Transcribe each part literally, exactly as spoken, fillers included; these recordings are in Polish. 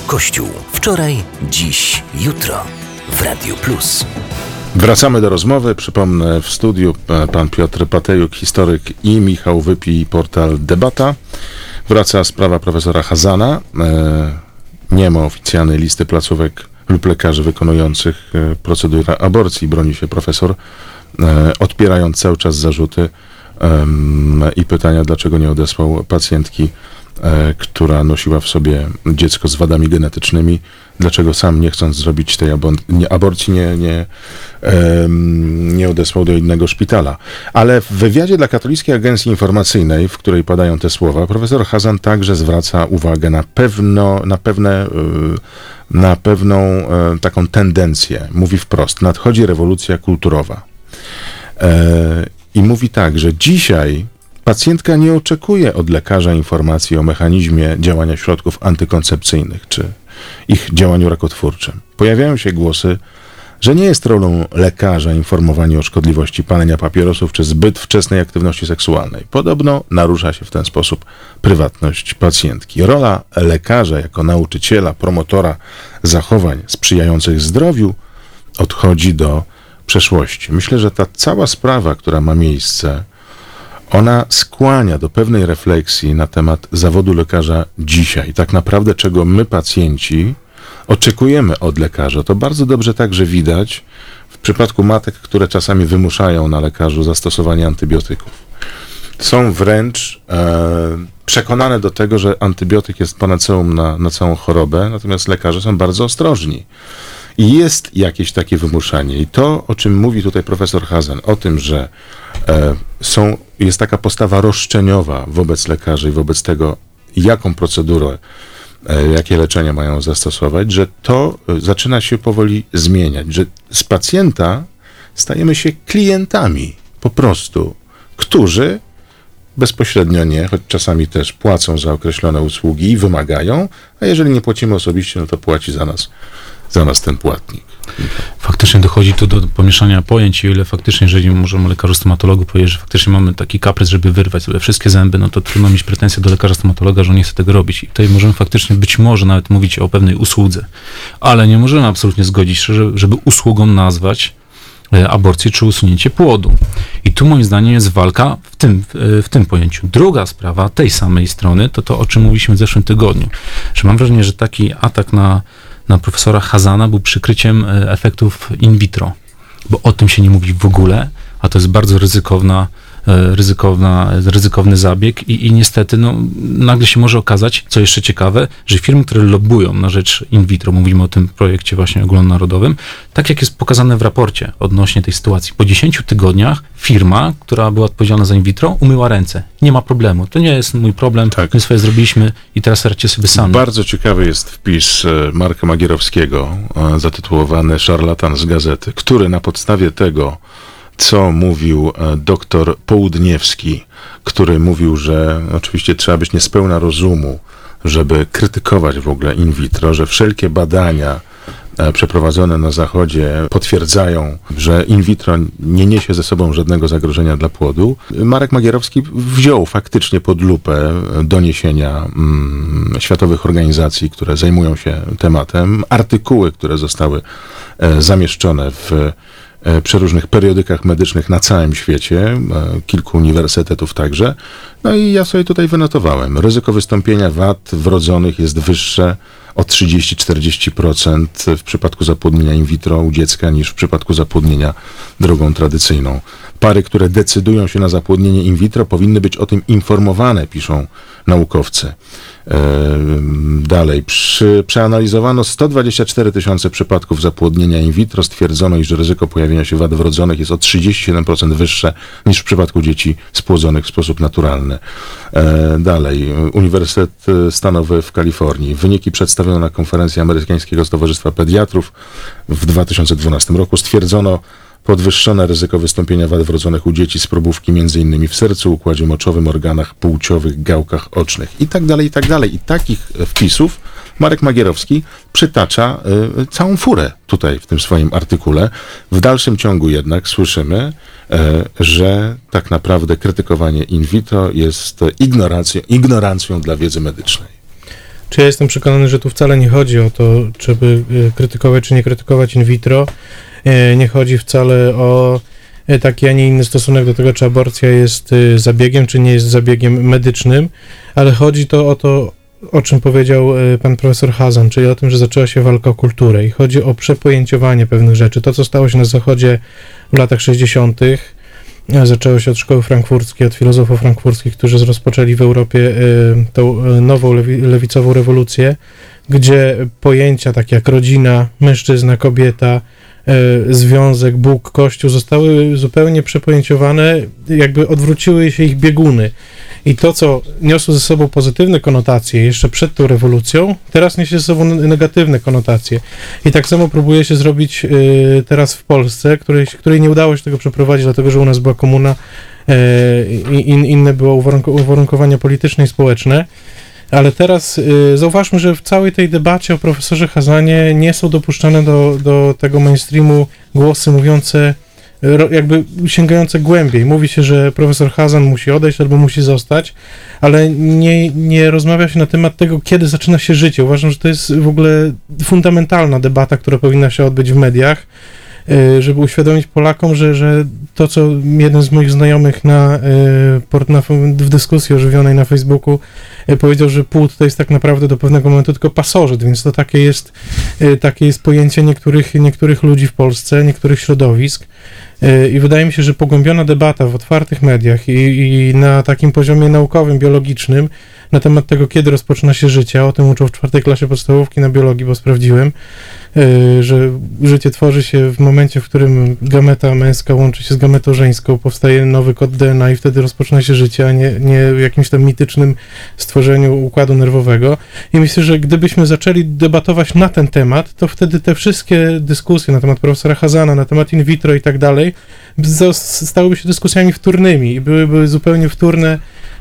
Kościół. Wczoraj, dziś, jutro. W Radiu Plus. Wracamy do rozmowy. Przypomnę, w studiu pan Piotr Patejuk, historyk, i Michał Wypij, portal Debata. Wraca sprawa profesora Chazana. Nie ma oficjalnej listy placówek lub lekarzy wykonujących procedurę aborcji. Broni się profesor, odpierając cały czas zarzuty i pytania, dlaczego nie odesłał pacjentki, która nosiła w sobie dziecko z wadami genetycznymi, dlaczego sam, nie chcąc zrobić tej abor- nie, aborcji, nie, nie, um, nie odesłał do innego szpitala. Ale w wywiadzie dla Katolickiej Agencji Informacyjnej, w której padają te słowa, profesor Chazan także zwraca uwagę na pewno, na pewne, na pewną taką tendencję. Mówi wprost: nadchodzi rewolucja kulturowa. I mówi tak, że dzisiaj pacjentka nie oczekuje od lekarza informacji o mechanizmie działania środków antykoncepcyjnych czy ich działaniu rakotwórczym. Pojawiają się głosy, że nie jest rolą lekarza informowanie o szkodliwości palenia papierosów czy zbyt wczesnej aktywności seksualnej. Podobno narusza się w ten sposób prywatność pacjentki. Rola lekarza jako nauczyciela, promotora zachowań sprzyjających zdrowiu odchodzi do przeszłości. Myślę, że ta cała sprawa, która ma miejsce, ona skłania do pewnej refleksji na temat zawodu lekarza dzisiaj. Tak naprawdę, czego my, pacjenci, oczekujemy od lekarza. To bardzo dobrze także widać w przypadku matek, które czasami wymuszają na lekarzu zastosowanie antybiotyków. Są wręcz e, przekonane do tego, że antybiotyk jest panaceum na, na całą chorobę, natomiast lekarze są bardzo ostrożni. I jest jakieś takie wymuszanie. I to, o czym mówi tutaj profesor Chazan, o tym, że e, są, jest taka postawa roszczeniowa wobec lekarzy i wobec tego, jaką procedurę, e, jakie leczenia mają zastosować, że to e, zaczyna się powoli zmieniać, że z pacjenta stajemy się klientami po prostu, którzy bezpośrednio nie, choć czasami też płacą za określone usługi i wymagają, a jeżeli nie płacimy osobiście, no to płaci za nas za nas ten płatnik. Faktycznie dochodzi tu do pomieszania pojęć, i o ile faktycznie, jeżeli możemy lekarzu stomatologu powiedzieć, że faktycznie mamy taki kaprys, żeby wyrwać sobie wszystkie zęby, no to trudno mieć pretensje do lekarza stomatologa, że on nie chce tego robić. I tutaj możemy faktycznie być może nawet mówić o pewnej usłudze, ale nie możemy absolutnie zgodzić się, żeby usługą nazwać aborcję czy usunięcie płodu. I tu moim zdaniem jest walka w tym, w tym pojęciu. Druga sprawa tej samej strony to to, o czym mówiliśmy w zeszłym tygodniu, że mam wrażenie, że taki atak na na profesora Chazana był przykryciem efektów in vitro, bo o tym się nie mówi w ogóle, a to jest bardzo ryzykowna, ryzykowna, ryzykowny zabieg i, i niestety no, nagle się może okazać, co jeszcze ciekawe, że firmy, które lobbują na rzecz in vitro, mówimy o tym projekcie właśnie ogólnonarodowym, tak jak jest pokazane w raporcie odnośnie tej sytuacji, po dziesięciu tygodniach firma, która była odpowiedzialna za in vitro, umyła ręce. Nie ma problemu. To nie jest mój problem. Tak. My swoje zrobiliśmy i teraz radźcie sobie sami. Bardzo ciekawy jest wpis Marka Magierowskiego zatytułowany "Szarlatan z gazety", który na podstawie tego, co mówił doktor Południewski, który mówił, że oczywiście trzeba być niespełna rozumu, żeby krytykować w ogóle in vitro, że wszelkie badania przeprowadzone na Zachodzie potwierdzają, że in vitro nie niesie ze sobą żadnego zagrożenia dla płodu. Marek Magierowski wziął faktycznie pod lupę doniesienia mm, światowych organizacji, które zajmują się tematem, artykuły, które zostały e, zamieszczone w przeróżnych periodykach medycznych na całym świecie, kilku uniwersytetów także. No i ja sobie tutaj wynotowałem. Ryzyko wystąpienia wad wrodzonych jest wyższe o trzydzieści do czterdziestu procent w przypadku zapłodnienia in vitro u dziecka niż w przypadku zapłodnienia drogą tradycyjną. Pary, które decydują się na zapłodnienie in vitro, powinny być o tym informowane, piszą naukowcy. Dalej, przy, przeanalizowano sto dwadzieścia cztery tysiące przypadków zapłodnienia in vitro. Stwierdzono, iż ryzyko pojawienia się wad wrodzonych jest o trzydzieści siedem procent wyższe niż w przypadku dzieci spłodzonych w sposób naturalny. Dalej, Uniwersytet Stanowy w Kalifornii. Wyniki przedstawiono na konferencji Amerykańskiego Stowarzystwa Pediatrów w dwa tysiące dwunastym roku. Stwierdzono podwyższone ryzyko wystąpienia wad wrodzonych u dzieci z probówki między innymi w sercu, układzie moczowym, organach płciowych, gałkach ocznych i tak dalej, i tak dalej. I takich wpisów Marek Magierowski przytacza y, całą furę tutaj w tym swoim artykule. W dalszym ciągu jednak słyszymy, y, że tak naprawdę krytykowanie in vitro jest ignorancją, ignorancją dla wiedzy medycznej. czy ja jestem przekonany, że tu wcale nie chodzi o to, żeby krytykować czy nie krytykować in vitro. Nie chodzi wcale o taki, a nie inny stosunek do tego, czy aborcja jest zabiegiem, czy nie jest zabiegiem medycznym, ale chodzi to o to, o czym powiedział pan profesor Chazan, czyli o tym, że zaczęła się walka o kulturę i chodzi o przepojęciowanie pewnych rzeczy. To, co stało się na Zachodzie w latach sześćdziesiątych, zaczęło się od szkoły frankfurckiej, od filozofów frankkfurckich, którzy rozpoczęli w Europie tą nową lewi- lewicową rewolucję, gdzie pojęcia takie jak rodzina, mężczyzna, kobieta, związek, Bóg, Kościół zostały zupełnie przepojęciowane, jakby odwróciły się ich bieguny. I to, co niosło ze sobą pozytywne konotacje jeszcze przed tą rewolucją, teraz niesie ze sobą negatywne konotacje. I tak samo próbuje się zrobić y, teraz w Polsce, której, której nie udało się tego przeprowadzić, dlatego że u nas była komuna i y, in, inne było uwarunk- uwarunkowania polityczne i społeczne. Ale teraz y, zauważmy, że w całej tej debacie o profesorze Chazanie nie są dopuszczane do, do tego mainstreamu głosy mówiące, ro, jakby sięgające głębiej. Mówi się, że profesor Chazan musi odejść albo musi zostać, ale nie, nie rozmawia się na temat tego, kiedy zaczyna się życie. Uważam, że to jest w ogóle fundamentalna debata, która powinna się odbyć w mediach, żeby uświadomić Polakom, że, że to, co jeden z moich znajomych na, na, w dyskusji ożywionej na Facebooku powiedział, że płód to jest tak naprawdę do pewnego momentu tylko pasożyt, więc to takie jest, takie jest pojęcie niektórych, niektórych ludzi w Polsce, niektórych środowisk. I wydaje mi się, że pogłębiona debata w otwartych mediach i, i na takim poziomie naukowym, biologicznym na temat tego, kiedy rozpoczyna się życie, o tym uczą w czwartej klasie podstawówki na biologii, bo sprawdziłem, że życie tworzy się w momencie, w którym gameta męska łączy się z gametą żeńską, powstaje nowy kod D N A i wtedy rozpoczyna się życie, a nie, nie w jakimś tam mitycznym stworzeniu układu nerwowego. I myślę, że gdybyśmy zaczęli debatować na ten temat, to wtedy te wszystkie dyskusje na temat profesora Chazana, na temat in vitro i tak dalej, stałyby się dyskusjami wtórnymi i byłyby zupełnie wtórne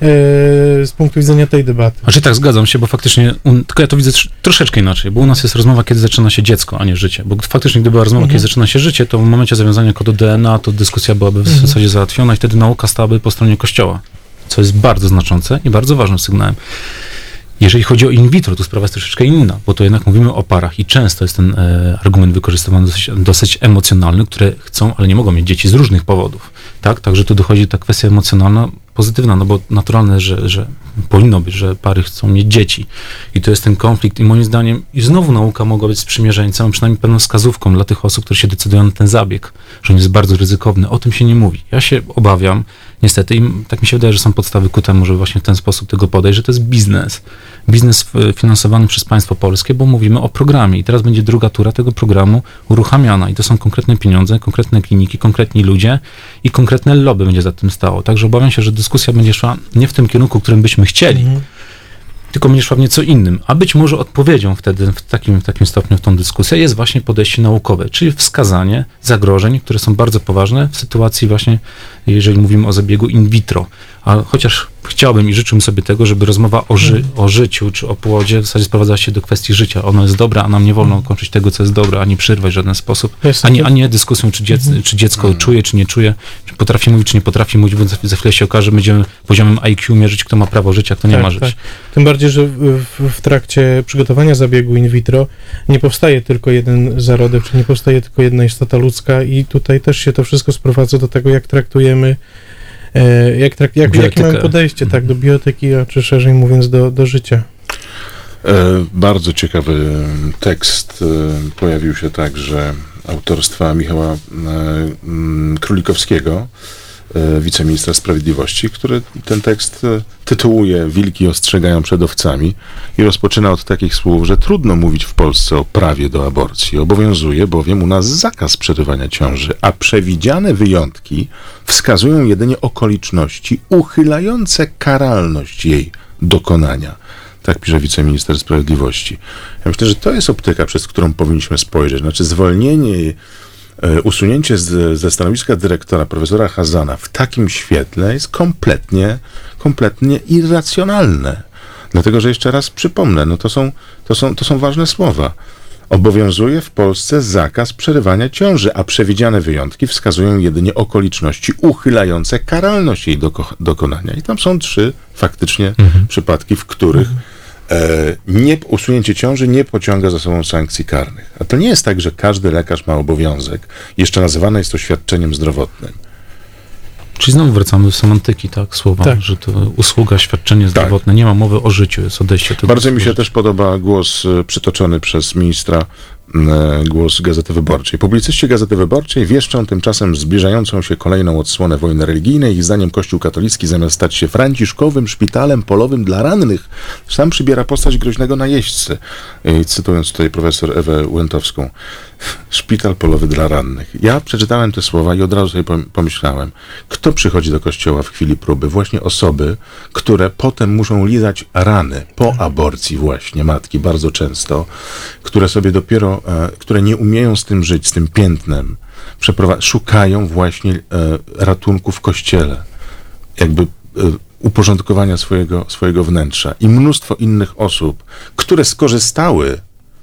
z punktu widzenia tej debaty. Znaczy tak, zgadzam się, bo faktycznie, un, tylko ja to widzę tr- troszeczkę inaczej, bo u nas jest rozmowa, kiedy zaczyna się dziecko, a nie życie, bo faktycznie, gdyby była rozmowa, mhm. kiedy zaczyna się życie, to w momencie zawiązania kodu D N A, to dyskusja byłaby w mhm. zasadzie załatwiona i wtedy nauka stałaby po stronie Kościoła, co jest bardzo znaczące i bardzo ważnym sygnałem. Jeżeli chodzi o in vitro, to sprawa jest troszeczkę inna, bo to jednak mówimy o parach i często jest ten e, argument wykorzystywany dosyć, dosyć emocjonalny, które chcą, ale nie mogą mieć dzieci z różnych powodów, tak? Także tu dochodzi ta kwestia emocjonalna, pozytywna, no bo naturalne, że, że powinno być, że pary chcą mieć dzieci i to jest ten konflikt i moim zdaniem i znowu nauka mogła być sprzymierzeńcem, przynajmniej pewną wskazówką dla tych osób, które się decydują na ten zabieg, że on jest bardzo ryzykowny. O tym się nie mówi. Ja się obawiam, niestety, i tak mi się wydaje, że są podstawy ku temu, żeby właśnie w ten sposób tego podejść, że to jest biznes. Biznes finansowany przez państwo polskie, bo mówimy o programie i teraz będzie druga tura tego programu uruchamiana i to są konkretne pieniądze, konkretne kliniki, konkretni ludzie i konkretne lobby będzie za tym stało. Także obawiam się, że dyskusja będzie szła nie w tym kierunku, którym byśmy chcieli, mhm. tylko będzie szła w nieco innym. A być może odpowiedzią wtedy w takim, w takim stopniu w tą dyskusję jest właśnie podejście naukowe, czyli wskazanie zagrożeń, które są bardzo poważne w sytuacji właśnie, jeżeli mówimy o zabiegu in vitro. A chociaż chciałbym i życzyłbym sobie tego, żeby rozmowa o, ży- o życiu czy o płodzie w zasadzie sprowadzała się do kwestii życia. Ono jest dobre, a nam nie wolno kończyć tego, co jest dobre, ani przerwać w żaden sposób, ani, a nie dyskusją, czy, dziec- czy dziecko czuje, czy nie czuje, czy potrafi mówić, czy nie potrafi mówić, bo za, za chwilę się okaże, będziemy poziomem I Q mierzyć, kto ma prawo życia, kto nie tak, ma żyć. Tak. Tym bardziej, że w, w trakcie przygotowania zabiegu in vitro nie powstaje tylko jeden zarodek, czy nie powstaje tylko jedna istota ludzka i tutaj też się to wszystko sprowadza do tego, jak traktujemy Jak, trak, jak, jakie mamy podejście tak, do bioetyki, a czy szerzej mówiąc do, do życia? E, bardzo ciekawy tekst e, pojawił się także autorstwa Michała e, m, Królikowskiego, e, wiceministra sprawiedliwości, który ten tekst e, tytułuje Wilki ostrzegają przed owcami i rozpoczyna od takich słów, że trudno mówić w Polsce o prawie do aborcji. Obowiązuje bowiem u nas zakaz przerywania ciąży, a przewidziane wyjątki wskazują jedynie okoliczności uchylające karalność jej dokonania. Tak pisze wiceminister sprawiedliwości. Ja myślę, że to jest optyka, przez którą powinniśmy spojrzeć. Znaczy zwolnienie, usunięcie z, ze stanowiska dyrektora profesora Chazana w takim świetle jest kompletnie, kompletnie irracjonalne. Dlatego, że jeszcze raz przypomnę, no to są, to są, to są ważne słowa. Obowiązuje w Polsce zakaz przerywania ciąży, a przewidziane wyjątki wskazują jedynie okoliczności uchylające karalność jej doko- dokonania. I tam są trzy faktycznie mhm. przypadki, w których E, nie, usunięcie ciąży nie pociąga za sobą sankcji karnych. A to nie jest tak, że każdy lekarz ma obowiązek. Jeszcze nazywane jest to świadczeniem zdrowotnym. Czyli znowu wracamy do semantyki, tak, słowa, Tak. że to usługa, świadczenie zdrowotne, nie ma mowy o życiu, jest odejście od tego. Bardzo mi się też podoba głos e, przytoczony przez ministra, e, głos Gazety Wyborczej. Publicyści Gazety Wyborczej wieszczą tymczasem zbliżającą się kolejną odsłonę wojny religijnej. Ich zdaniem Kościół katolicki zamiast stać się franciszkowym szpitalem polowym dla rannych, sam przybiera postać groźnego najeźdźcy. I cytując tutaj profesor Ewę Łętowską. Szpital polowy dla rannych. Ja przeczytałem te słowa i od razu sobie pom- pomyślałem, kto przychodzi do kościoła w chwili próby? Właśnie osoby, które potem muszą lizać rany po aborcji właśnie, matki bardzo często, które sobie dopiero, e, które nie umieją z tym żyć, z tym piętnem, przeprowa- szukają właśnie e, ratunku w kościele. Jakby e, uporządkowania swojego, swojego wnętrza. I mnóstwo innych osób, które skorzystały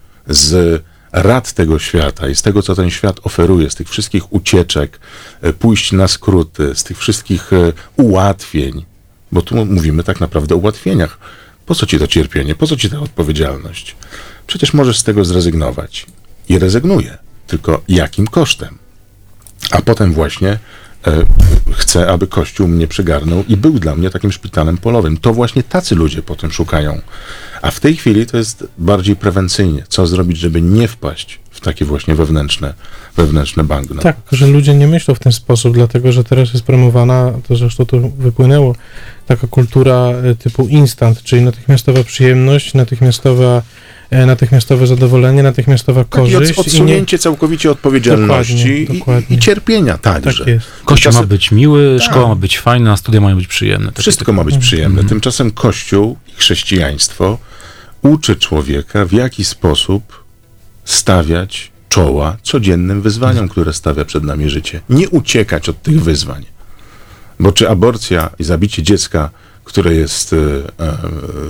z rad tego świata i z tego, co ten świat oferuje, z tych wszystkich ucieczek, e, pójść na skróty, z tych wszystkich e, ułatwień, bo tu mówimy tak naprawdę o ułatwieniach. Po co ci to cierpienie? Po co ci ta odpowiedzialność? Przecież możesz z tego zrezygnować. I rezygnuję. Tylko jakim kosztem? A potem właśnie e, chcę, aby Kościół mnie przygarnął i był dla mnie takim szpitalem polowym. To właśnie tacy ludzie potem szukają. A w tej chwili to jest bardziej prewencyjnie. Co zrobić, żeby nie wpaść w takie właśnie wewnętrzne, wewnętrzne bagno. Tak, że ludzie nie myślą w ten sposób, dlatego że teraz jest promowana, to zresztą to wypłynęło, taka kultura e, typu instant, czyli natychmiastowa przyjemność, natychmiastowa, e, natychmiastowe zadowolenie, natychmiastowa Tak, i korzyść. od, odsunięcie całkowicie odpowiedzialności Dokładnie, i, dokładnie. i cierpienia także. Tak jest. Kościół ma Tymczasem- być miły, Tak. szkoła ma być fajna, studia mają być przyjemne. Takie- Wszystko ma być przyjemne. Mhm. Tymczasem Kościół i chrześcijaństwo uczy człowieka, w jaki sposób stawiać czoła codziennym wyzwaniom, które stawia przed nami życie. Nie uciekać od tych wyzwań. Bo czy aborcja i zabicie dziecka, które jest e, e, e,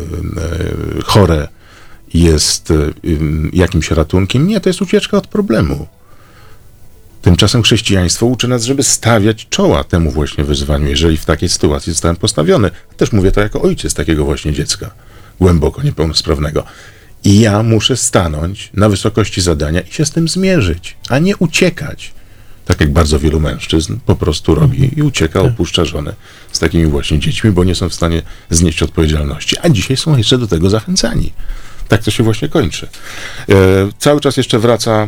chore, jest e, jakimś ratunkiem? Nie, to jest ucieczka od problemu. Tymczasem chrześcijaństwo uczy nas, żeby stawiać czoła temu właśnie wyzwaniu, jeżeli w takiej sytuacji zostałem postawiony. Też mówię to jako ojciec takiego właśnie dziecka, głęboko niepełnosprawnego. I ja muszę stanąć na wysokości zadania i się z tym zmierzyć, a nie uciekać. Tak jak bardzo wielu mężczyzn po prostu robi i ucieka, opuszcza żonę z takimi właśnie dziećmi, bo nie są w stanie znieść odpowiedzialności. A dzisiaj są jeszcze do tego zachęcani. Tak to się właśnie kończy. E, cały czas jeszcze wraca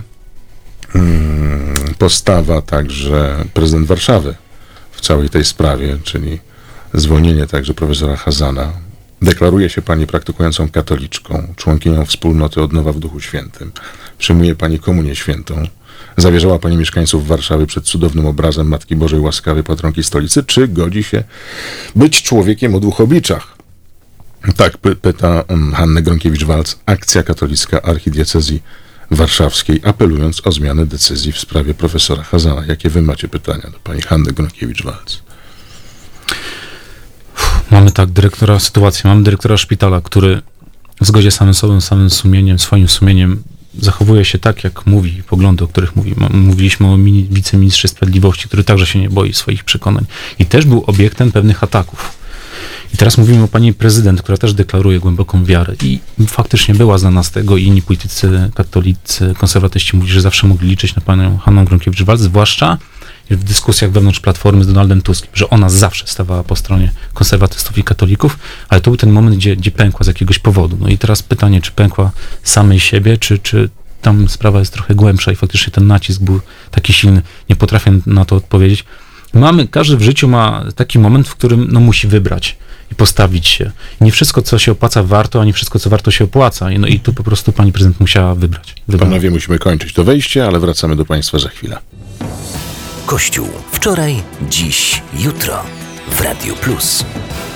mm, postawa także prezydent Warszawy w całej tej sprawie, czyli zwolnienie także profesora Chazana. Deklaruje się pani praktykującą katoliczką, członkinią wspólnoty Odnowa w Duchu Świętym. Przyjmuje pani komunię świętą. Zawierzała pani mieszkańców Warszawy przed cudownym obrazem Matki Bożej Łaskawej, patronki stolicy. Czy godzi się być człowiekiem o dwóch obliczach? Tak py- pyta um, Hannę Gronkiewicz-Waltz, akcja katolicka archidiecezji warszawskiej, apelując o zmianę decyzji w sprawie profesora Chazana. Jakie wy macie pytania do pani Hanny Gronkiewicz-Waltz? Mamy tak dyrektora sytuacji, mamy dyrektora szpitala, który w zgodzie z samym sobą, samym sumieniem, swoim sumieniem zachowuje się tak, jak mówi, poglądy, o których mówi. Mówiliśmy o mini, wiceministrze sprawiedliwości, który także się nie boi swoich przekonań i też był obiektem pewnych ataków. I teraz mówimy o pani prezydent, która też deklaruje głęboką wiarę i faktycznie była znana z tego i inni politycy, katolicy, konserwatyści mówili, że zawsze mogli liczyć na panią Hannę Gronkiewicz-Waltz, zwłaszcza w dyskusjach wewnątrz Platformy z Donaldem Tuskiem, że ona zawsze stawała po stronie konserwatystów i katolików, ale to był ten moment, gdzie, gdzie pękła z jakiegoś powodu. No i teraz pytanie, czy pękła samej siebie, czy, czy tam sprawa jest trochę głębsza i faktycznie ten nacisk był taki silny. Nie potrafię na to odpowiedzieć. Mamy, każdy w życiu ma taki moment, w którym no, musi wybrać i postawić się. Nie wszystko, co się opłaca, warto, a nie wszystko, co warto, się opłaca. I, no i tu po prostu pani prezydent musiała wybrać. wybrać. Panowie, musimy kończyć to wejście, ale wracamy do państwa za chwilę. Kościół. Wczoraj, dziś, jutro. W Radiu Plus.